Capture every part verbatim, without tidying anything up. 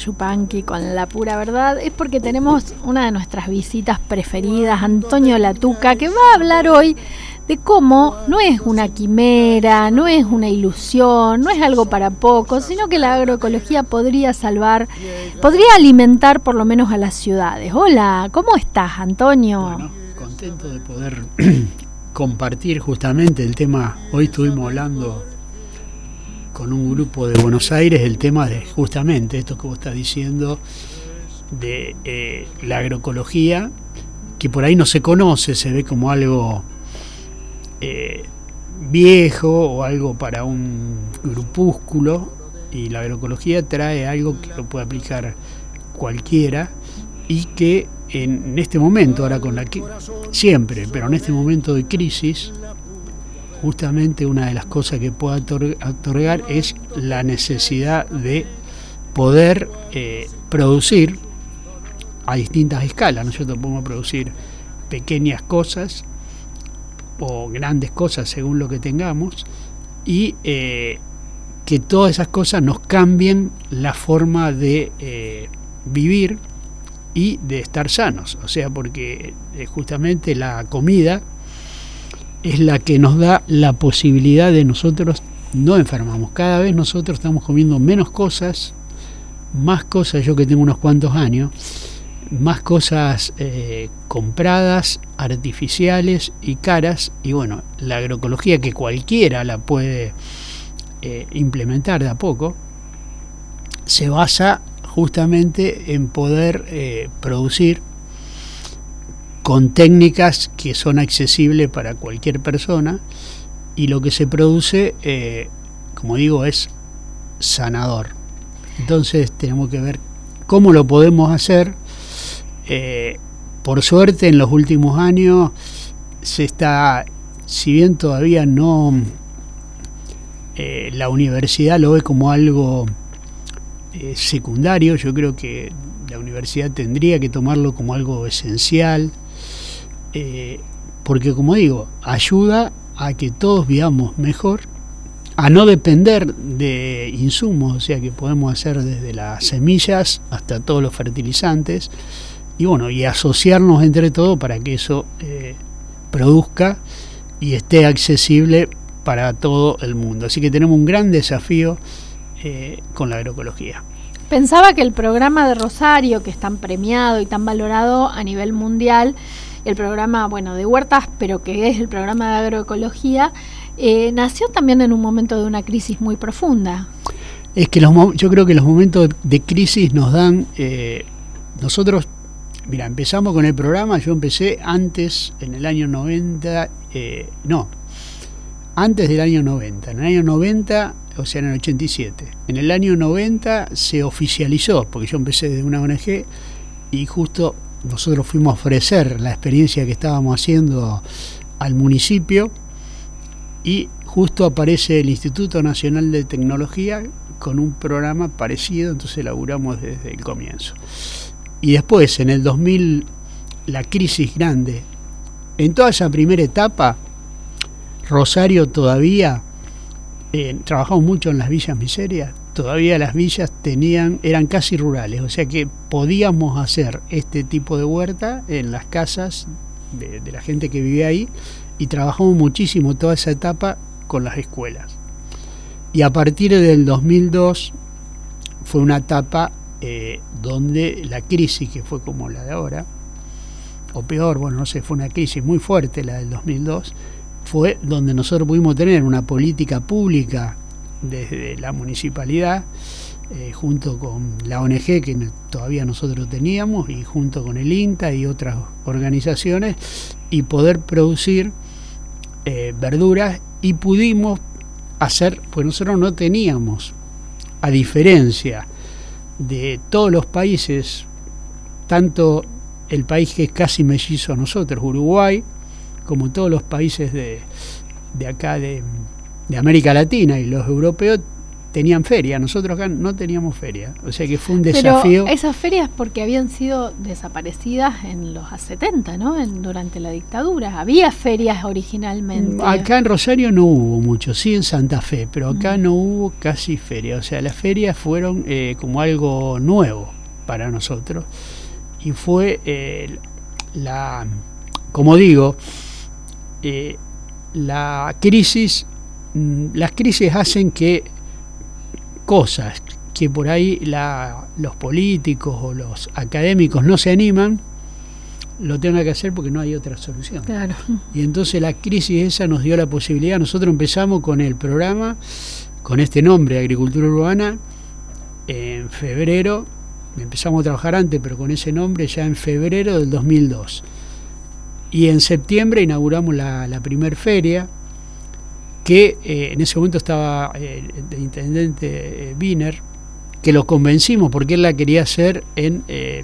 Yupanqui con La Pura Verdad es porque tenemos una de nuestras visitas preferidas, Antonio Latuca, que va a hablar hoy de cómo no es una quimera, no es una ilusión, no es algo para pocos, sino que la agroecología podría salvar, podría alimentar por lo menos a las ciudades. Hola, ¿cómo estás, Antonio? Bueno, contento de poder compartir justamente el tema. Hoy estuvimos hablando con un grupo de Buenos Aires el tema de justamente esto que vos estás diciendo de eh, la agroecología, que por ahí no se conoce, se ve como algo eh, viejo o algo para un grupúsculo, y la agroecología trae algo que lo puede aplicar cualquiera y que en este momento, ahora con la que siempre, pero en este momento de crisis, justamente una de las cosas que puede otorgar es la necesidad de poder eh, producir a distintas escalas. Nosotros podemos producir pequeñas cosas o grandes cosas según lo que tengamos, y eh, que todas esas cosas nos cambien la forma de eh, vivir y de estar sanos. O sea, porque eh, justamente la comida es la que nos da la posibilidad de nosotros no enfermamos. Cada vez nosotros estamos comiendo menos cosas, más cosas, yo que tengo unos cuantos años, más cosas eh, compradas, artificiales y caras. Y bueno, la agroecología, que cualquiera la puede eh, implementar de a poco, se basa justamente en poder eh, producir con técnicas que son accesibles para cualquier persona, y lo que se produce, eh, como digo, es sanador. Entonces tenemos que ver cómo lo podemos hacer. Eh, por suerte en los últimos años se está, si bien todavía no, eh, la universidad lo ve como algo eh, secundario, yo creo que la universidad tendría que tomarlo como algo esencial. Eh, porque, como digo, ayuda a que todos vivamos mejor, a no depender de insumos, o sea que podemos hacer desde las semillas hasta todos los fertilizantes, y bueno, y asociarnos entre todos para que eso eh, produzca y esté accesible para todo el mundo. Así que tenemos un gran desafío eh, con la agroecología. Pensaba que el programa de Rosario, que es tan premiado y tan valorado a nivel mundial, el programa, bueno, de huertas, pero que es el programa de agroecología, eh, nació también en un momento de una crisis muy profunda. Es que los, yo creo que los momentos de crisis nos dan, eh, nosotros, mira, empezamos con el programa, yo empecé antes, en el año noventa, eh, no, antes del año noventa, en el año noventa, o sea, en el ochenta y siete, en el año noventa se oficializó, porque yo empecé desde una O N G, y justo nosotros fuimos a ofrecer la experiencia que estábamos haciendo al municipio, y justo aparece el Instituto Nacional de Tecnología con un programa parecido, entonces laburamos desde el comienzo. Y después, en el dos mil, la crisis grande. En toda esa primera etapa, Rosario todavía, eh, trabajamos mucho en las villas miserias, todavía las villas tenían, eran casi rurales, o sea que podíamos hacer este tipo de huerta en las casas de, de la gente que vivía ahí, y trabajamos muchísimo toda esa etapa con las escuelas. Y a partir del dos mil dos fue una etapa eh, donde la crisis, que fue como la de ahora, o peor, bueno, no sé, fue una crisis muy fuerte la del dos mil dos, fue donde nosotros pudimos tener una política pública desde la municipalidad, eh, junto con la O N G que todavía nosotros teníamos, y junto con el INTA y otras organizaciones, y poder producir eh, verduras, y pudimos hacer, pues nosotros no teníamos, a diferencia de todos los países, tanto el país que es casi mellizo a nosotros, Uruguay, como todos los países de, de acá de, de América Latina y los europeos, tenían feria, nosotros acá no teníamos feria, o sea que fue un desafío. Pero esas ferias porque habían sido desaparecidas en los setenta, ¿no? En, durante la dictadura, había ferias originalmente. Acá en Rosario no hubo mucho, sí en Santa Fe, pero acá mm. no hubo casi feria, o sea, las ferias fueron eh, como algo nuevo para nosotros, y fue eh, la, como digo, eh, la crisis, las crisis hacen que cosas que por ahí la, los políticos o los académicos no se animan, lo tengan que hacer porque no hay otra solución. Claro. Y entonces la crisis esa nos dio la posibilidad. Nosotros empezamos con el programa, con este nombre, Agricultura Urbana, en febrero. Empezamos a trabajar antes, pero con ese nombre ya en febrero del dos mil dos. Y en septiembre inauguramos la, la primer feria, que eh, en ese momento estaba eh, el intendente eh, Wiener, que lo convencimos porque él la quería hacer en eh,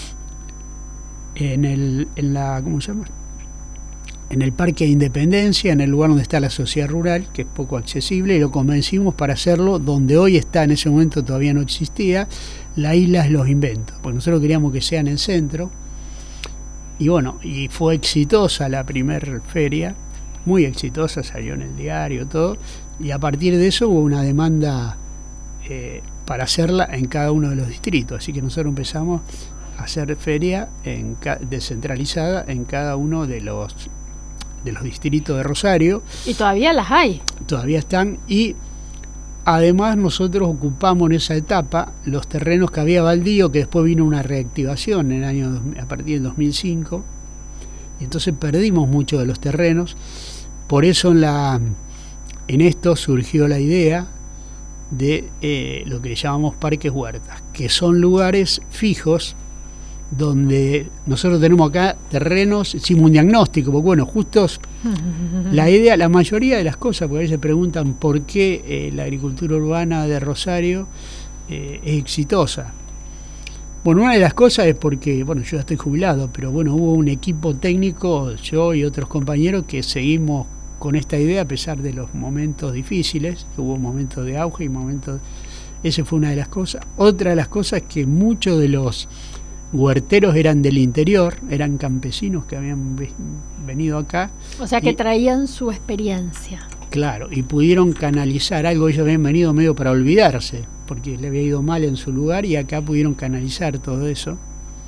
en el en la ¿cómo se llama? En el Parque de Independencia, en el lugar donde está la sociedad rural, que es poco accesible, y lo convencimos para hacerlo donde hoy está, en ese momento todavía no existía, la Isla de los Inventos, porque nosotros queríamos que sea en el centro. Y bueno, y fue exitosa la primer feria, muy exitosa, salió en el diario, todo, y a partir de eso hubo una demanda eh, para hacerla en cada uno de los distritos, así que nosotros empezamos a hacer feria en ca- descentralizada en cada uno de los de los distritos de Rosario. Y todavía las hay. Todavía están, y además nosotros ocupamos en esa etapa los terrenos que había baldío, que después vino una reactivación en el año, a partir del dos mil cinco, y entonces perdimos mucho de los terrenos. Por eso en, la, en esto surgió la idea de eh, lo que llamamos parques huertas, que son lugares fijos donde nosotros tenemos acá terrenos sin un diagnóstico, porque bueno, justo la idea, la mayoría de las cosas, porque a veces se preguntan por qué eh, la agricultura urbana de Rosario eh, es exitosa. Bueno, una de las cosas es porque, bueno, yo ya estoy jubilado, pero bueno, hubo un equipo técnico, yo y otros compañeros, que seguimos con esta idea a pesar de los momentos difíciles, hubo momentos de auge y momentos... Esa fue una de las cosas. Otra de las cosas es que muchos de los huerteros eran del interior, eran campesinos que habían venido acá. O sea que y, traían su experiencia. Claro, y pudieron canalizar algo. Ellos habían venido medio para olvidarse, porque le había ido mal en su lugar, y acá pudieron canalizar todo eso.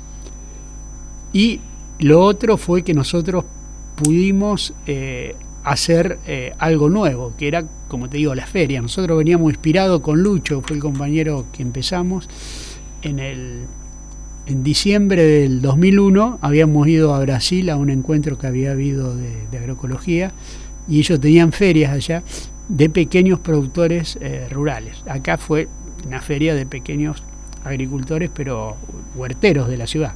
Y lo otro fue que nosotros pudimos eh, hacer eh, algo nuevo, que era, como te digo, la feria. Nosotros veníamos inspirados con Lucho, fue el compañero que empezamos en el... En diciembre del dos mil uno habíamos ido a Brasil a un encuentro que había habido de, de agroecología, y ellos tenían ferias allá de pequeños productores eh, rurales. Acá fue una feria de pequeños agricultores, pero huerteros de la ciudad.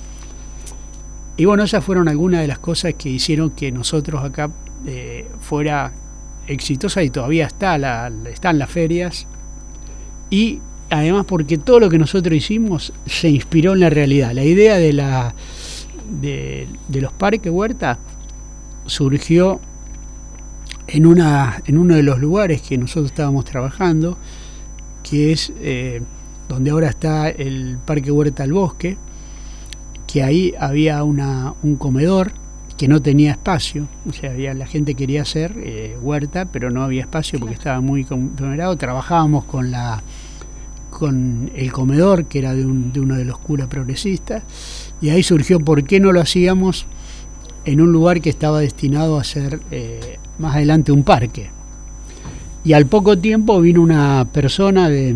Y bueno, esas fueron algunas de las cosas que hicieron que nosotros acá eh, fuera exitosa, y todavía está la, están las ferias. Y además porque todo lo que nosotros hicimos se inspiró en la realidad. La idea de la de, de los parques huertas surgió en una en uno de los lugares que nosotros estábamos trabajando, que es eh, donde ahora está el Parque Huerta al Bosque, que ahí había una un comedor que no tenía espacio, o sea, había, la gente quería hacer eh, huerta, pero no había espacio porque estaba muy conglomerado. Trabajábamos con la con el comedor, que era de, un, de uno de los curas progresistas, y ahí surgió por qué no lo hacíamos en un lugar que estaba destinado a ser eh, más adelante un parque. Y al poco tiempo vino una persona de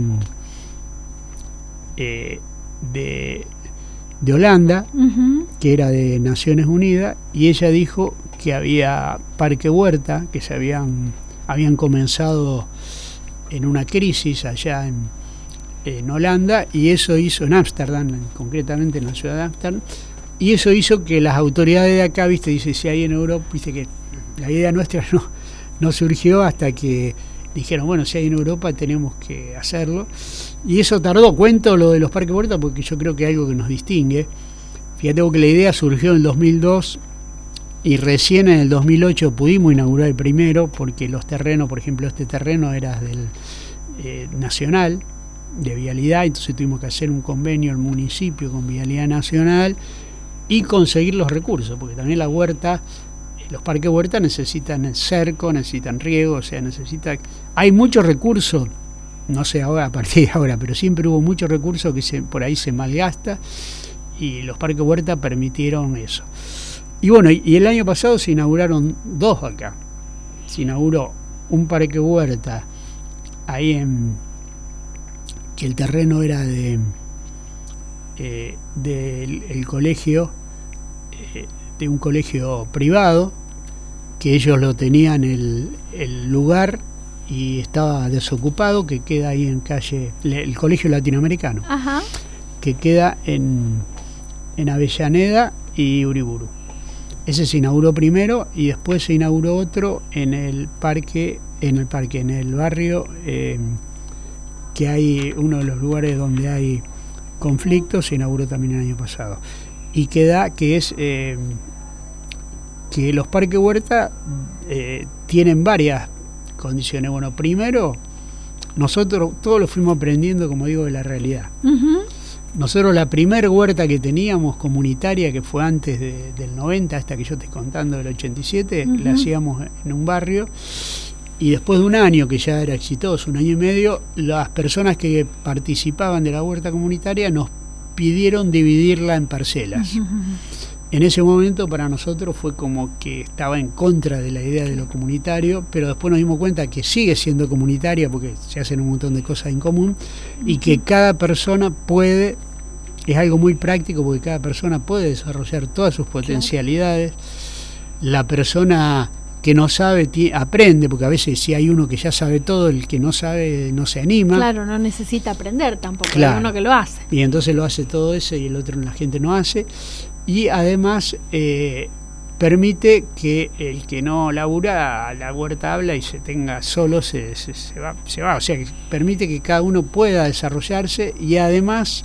eh, de, de Holanda, uh-huh, que era de Naciones Unidas, y ella dijo que había parque huerta, que se habían habían comenzado en una crisis allá en en Holanda, y eso hizo en Ámsterdam, concretamente en la ciudad de Ámsterdam, y eso hizo que las autoridades de acá, viste, dice, si hay en Europa, viste que la idea nuestra no, no surgió hasta que dijeron, bueno, si hay en Europa tenemos que hacerlo, y eso tardó. Cuento lo de los parques huertas porque yo creo que es algo que nos distingue. Fíjate que la idea surgió en el dos mil dos, y recién en el dos mil ocho pudimos inaugurar el primero, porque los terrenos, por ejemplo, este terreno era del eh, nacional de vialidad, entonces tuvimos que hacer un convenio el municipio con Vialidad Nacional y conseguir los recursos, porque también la huerta, los parques huerta necesitan cerco, necesitan riego, o sea, necesita, hay muchos recursos, no sé ahora a partir de ahora, pero siempre hubo muchos recursos que se, por ahí se malgasta, y los parques huerta permitieron eso. Y bueno, y, y el año pasado se inauguraron dos acá. Se inauguró un parque huerta ahí en que el terreno era de eh, del el colegio eh, de un colegio privado, que ellos lo tenían el, el lugar y estaba desocupado, que queda ahí en calle el colegio latinoamericano. Ajá. Que queda en en Avellaneda y Uriburu. Ese se inauguró primero y después se inauguró otro en el parque, en el parque, en el barrio, eh, que hay uno de los lugares donde hay conflictos, se inauguró también el año pasado. Y queda, que es eh, que los parques huerta eh, tienen varias condiciones. Bueno, primero, nosotros todos lo fuimos aprendiendo, como digo, de la realidad. Uh-huh. Nosotros la primer huerta que teníamos comunitaria, que fue antes de, del noventa, esta que yo estoy contando del ochenta y siete, uh-huh. la hacíamos en un barrio, y después de un año que ya era exitoso, un año y medio, las personas que participaban de la huerta comunitaria nos pidieron dividirla en parcelas. Uh-huh. En ese momento para nosotros fue como que estaba en contra de la idea de lo comunitario, pero después nos dimos cuenta que sigue siendo comunitaria porque se hacen un montón de cosas en común y que cada persona puede, es algo muy práctico porque cada persona puede desarrollar todas sus potencialidades. La persona que no sabe t- aprende, porque a veces si hay uno que ya sabe todo, el que no sabe no se anima. Claro, no necesita aprender tampoco, claro. Hay uno que lo hace. Y entonces lo hace todo ese y el otro la gente no hace. Y además eh, permite que el que no labura la huerta habla y se tenga solo, se, se, se, va, se va. O sea, que permite que cada uno pueda desarrollarse y además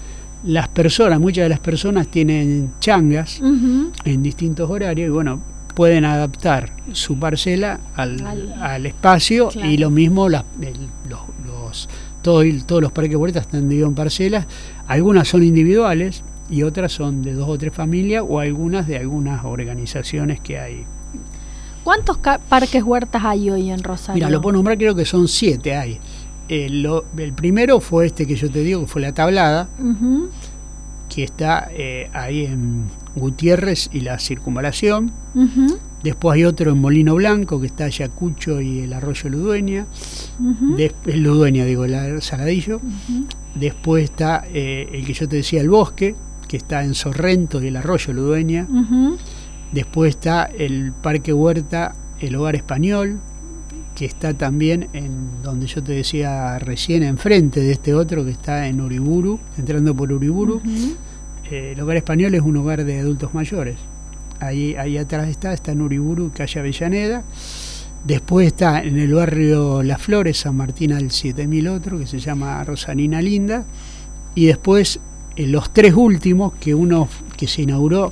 las personas, muchas de las personas tienen changas uh-huh. en distintos horarios y bueno, pueden adaptar su parcela al, al, al espacio claro. Y lo mismo las, el, los, los, todo, todos los parques huertas están divididos en parcelas, algunas son individuales y otras son de dos o tres familias o algunas de algunas organizaciones que hay. ¿Cuántos ca- parques huertas hay hoy en Rosario? Mira, lo puedo nombrar, creo que son siete hay. Eh, lo, el primero fue este que yo te digo, que fue La Tablada, uh-huh. que está eh, ahí en Gutiérrez y la Circunvalación. Uh-huh. Después hay otro en Molino Blanco, que está Ayacucho y el Arroyo Ludueña. Uh-huh. Des- el Ludueña, digo, el Saladillo. Uh-huh. Después está eh, el que yo te decía, El Bosque, que está en Sorrento y el Arroyo Ludueña. Uh-huh. Después está el Parque Huerta, el Hogar Español, que está también en donde yo te decía recién, enfrente de este otro que está en Uriburu, entrando por Uriburu. Uh-huh. Eh, el Hogar Español es un hogar de adultos mayores. Ahí, ahí atrás está, está en Uriburu, calle Avellaneda. Después está en el barrio Las Flores, San Martín al siete mil otro, que se llama Rosanina Linda. Y después eh, los tres últimos, que uno que se inauguró,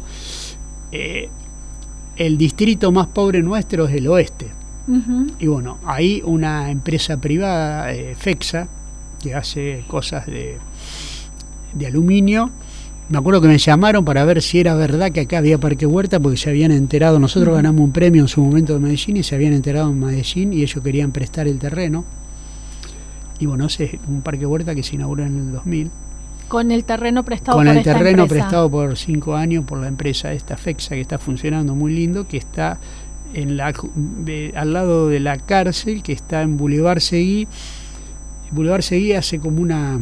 eh, el distrito más pobre nuestro es el oeste. Uh-huh. Y bueno, ahí una empresa privada, eh, FEXA, que hace cosas de, de aluminio. Me acuerdo que me llamaron para ver si era verdad que acá había parque huerta, porque se habían enterado, nosotros uh-huh. ganamos un premio en su momento de Medellín y se habían enterado en Medellín y ellos querían prestar el terreno. Y bueno, ese es un parque huerta que se inauguró en el dos mil. Con el terreno prestado Con por el esta terreno empresa. prestado por cinco años por la empresa esta FEXA, que está funcionando muy lindo, que está en la de, al lado de la cárcel, que está en Boulevard Seguí. Boulevard Seguí hace como una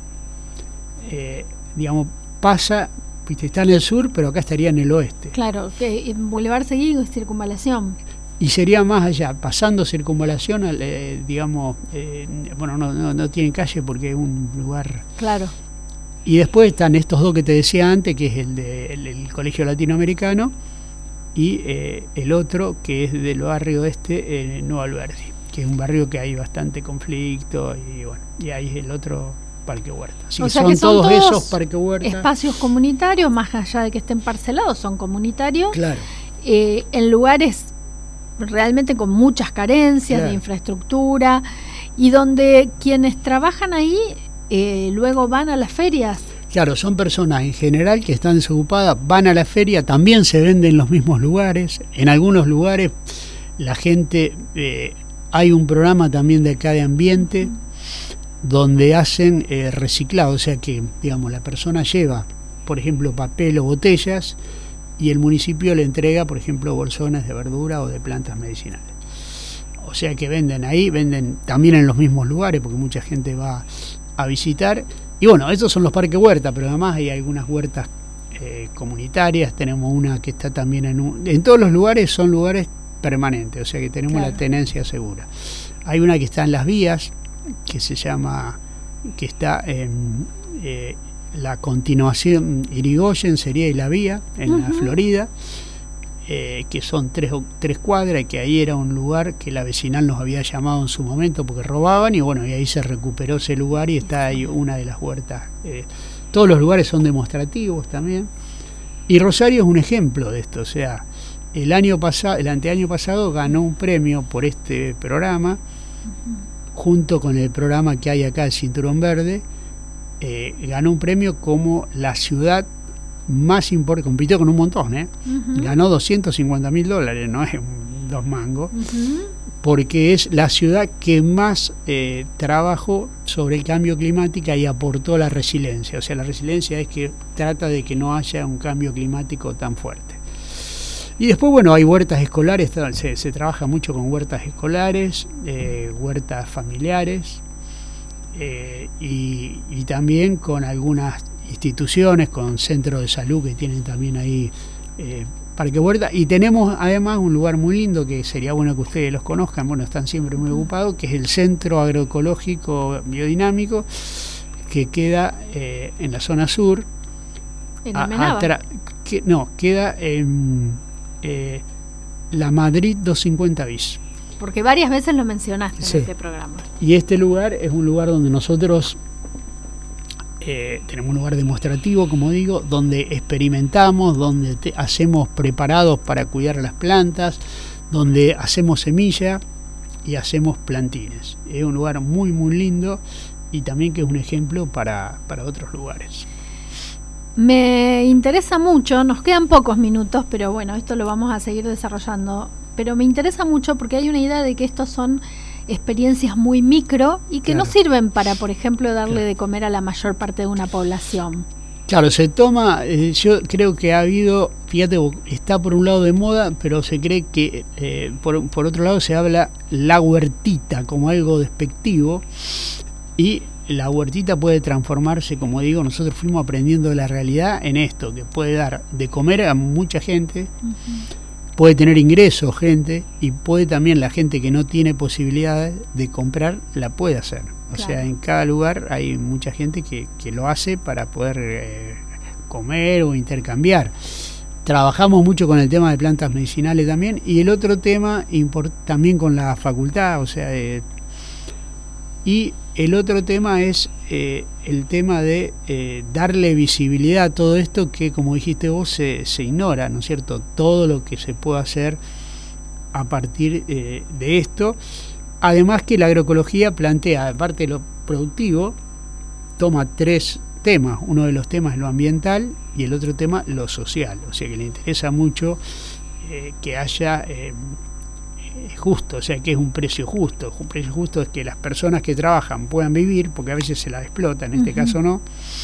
eh, digamos, pasa, viste, está en el sur, pero acá estaría en el oeste. Claro, que en Boulevard Seguí es Circunvalación. Y sería más allá, pasando Circunvalación, eh, digamos, eh, bueno, no, no, no tiene calle porque es un lugar... Claro. Y después están estos dos que te decía antes, que es el del de, el Colegio Latinoamericano, y eh, el otro, que es del barrio este, eh, Nuevo Alberdi, que es un barrio que hay bastante conflicto, y bueno, y ahí es el otro parque huerta. Así o que sea son, que son todos, todos esos parques huerta. Espacios comunitarios, más allá de que estén parcelados, son comunitarios. Claro. Eh, en lugares realmente con muchas carencias, claro, de infraestructura, Y donde quienes trabajan ahí eh, luego van a las ferias. Claro, son personas en general que están desocupadas, van a la feria, también se venden en los mismos lugares. En algunos lugares la gente, eh, hay un programa también de acá de ambiente, donde hacen eh, reciclado, o sea que, digamos, la persona lleva, por ejemplo, papel o botellas, y el municipio le entrega, por ejemplo, bolsones de verdura o de plantas medicinales. O sea que venden ahí, venden también en los mismos lugares, porque mucha gente va a visitar. Y bueno, estos son los parques huertas, pero además hay algunas huertas eh, comunitarias. Tenemos una que está también en un... En todos los lugares son lugares permanentes, o sea que tenemos claro. la tenencia segura. Hay una que está en las vías, que se llama, que está en eh, la continuación Irigoyen, sería y la vía, en uh-huh. la Florida, eh, que son tres, tres cuadras, que ahí era un lugar que la vecinal nos había llamado en su momento porque robaban, y bueno, y ahí se recuperó ese lugar y está ahí una de las huertas. Eh, todos los lugares son demostrativos también, y Rosario es un ejemplo de esto. O sea, el año pasado, el anteaño pasado ganó un premio por este programa, uh-huh. junto con el programa que hay acá, el Cinturón Verde, eh, ganó un premio como la ciudad más importante, compitió con un montón, ¿eh? Uh-huh. Ganó doscientos cincuenta mil dólares, no es dos mangos, uh-huh. porque es la ciudad que más eh, trabajó sobre el cambio climático y aportó la resiliencia. O sea, la resiliencia es que trata de que no haya un cambio climático tan fuerte. Y después, bueno, hay huertas escolares, se, se trabaja mucho con huertas escolares, eh, huertas familiares, eh, y, y también con algunas instituciones, con centros de salud que tienen también ahí eh, parque huerta. Y tenemos además un lugar muy lindo que sería bueno que ustedes los conozcan, bueno, están siempre muy ocupados, que es el Centro Agroecológico Biodinámico, que queda eh, en la zona sur. ¿En Amenábar? Atra- que, no, queda en... Eh, la Madrid doscientos cincuenta bis. Porque varias veces lo mencionaste sí. en este programa. Y este lugar es un lugar donde nosotros eh, tenemos un lugar demostrativo, como digo, donde experimentamos, donde te, hacemos preparados para cuidar las plantas, donde hacemos semilla y hacemos plantines. Es un lugar muy muy lindo y también que es un ejemplo para, para otros lugares. Me interesa mucho, nos quedan pocos minutos, pero bueno, esto lo vamos a seguir desarrollando, pero me interesa mucho porque hay una idea de que estos son experiencias muy micro y que claro. no sirven para, por ejemplo, darle claro. de comer a la mayor parte de una población. Claro, se toma, eh, yo creo que ha habido, fíjate, está por un lado de moda, pero se cree que eh, por, por otro lado se habla la huertita como algo despectivo, y la huertita puede transformarse, como digo, nosotros fuimos aprendiendo de la realidad en esto, que puede dar de comer a mucha gente, uh-huh. puede tener ingresos gente, y puede también la gente que no tiene posibilidades de comprar, la puede hacer. O claro. sea, en cada lugar hay mucha gente que, que lo hace para poder eh, comer o intercambiar. Trabajamos mucho con el tema de plantas medicinales también, y el otro tema import- también con la facultad, o sea, eh, y el otro tema es eh, el tema de eh, darle visibilidad a todo esto que, como dijiste vos, se, se ignora, ¿no es cierto? Todo lo que se puede hacer a partir eh, de esto. Además que la agroecología plantea, aparte de lo productivo, toma tres temas. Uno de los temas es lo ambiental y el otro tema lo social. O sea que le interesa mucho eh, que haya... Eh, justo, o sea que es un precio justo. Un precio justo es que las personas que trabajan puedan vivir, porque a veces se las explota, en este uh-huh. caso no,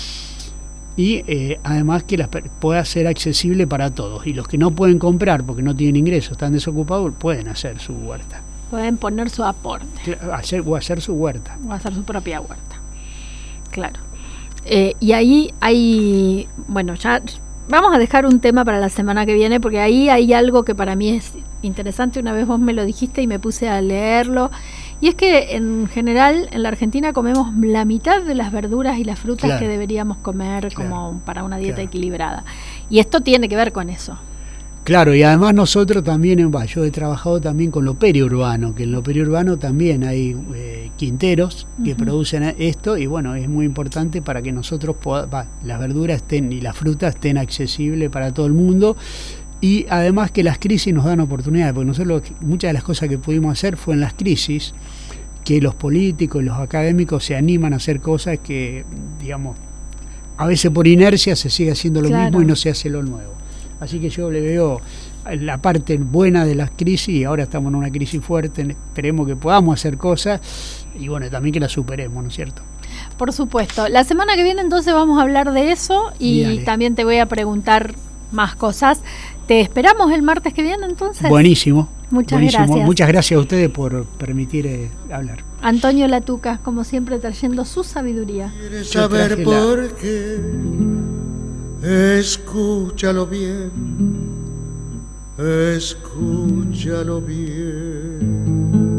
y eh, además que las pueda ser accesible para todos, y los que no pueden comprar porque no tienen ingresos, están desocupados, pueden hacer su huerta, pueden poner su aporte, hacer, o hacer su huerta o hacer su propia huerta, claro. Eh, y ahí hay, bueno, ya vamos a dejar un tema para la semana que viene, porque ahí hay algo que para mí es interesante. Una vez vos me lo dijiste y me puse a leerlo, y es que en general en la Argentina comemos la mitad de las verduras y las frutas claro. que deberíamos comer claro. como para una dieta claro. equilibrada, y esto tiene que ver con eso. Claro, y además nosotros también, en yo he trabajado también con lo periurbano, que en lo periurbano también hay eh, quinteros que uh-huh. producen esto, y bueno, es muy importante para que nosotros poda, va, las verduras estén y las frutas estén accesibles para todo el mundo, y además que las crisis nos dan oportunidades, porque nosotros muchas de las cosas que pudimos hacer fue en las crisis que los políticos, los académicos se animan a hacer cosas que, digamos, a veces por inercia se sigue haciendo lo Claro. mismo y no se hace lo nuevo. Así que yo le veo la parte buena de las crisis, y ahora estamos en una crisis fuerte, esperemos que podamos hacer cosas y bueno, también que la superemos, ¿no es cierto? Por supuesto. La semana que viene entonces vamos a hablar de eso y Dale. también te voy a preguntar más cosas. ¿Te esperamos el martes que viene entonces? Buenísimo. Muchas buenísimo. gracias. Muchas gracias a ustedes por permitir eh, hablar. Antonio Latuca, como siempre, trayendo su sabiduría. ¿Quieres Yo saber traje por qué? Escúchalo bien, escúchalo bien.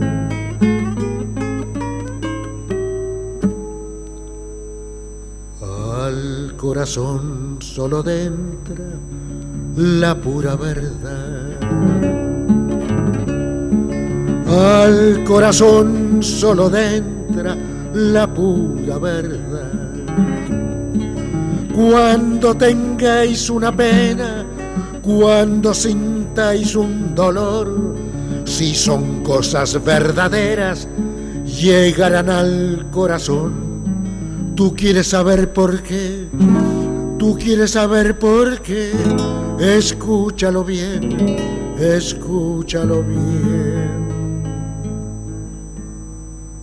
Al corazón solo entra la pura verdad. Al corazón solo entra la pura verdad. Cuando tengáis una pena, cuando sintáis un dolor, si son cosas verdaderas, llegarán al corazón. Tú quieres saber por qué, tú quieres saber por qué, escúchalo bien, escúchalo bien.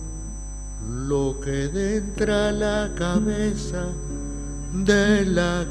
Lo que entra a la cabeza de la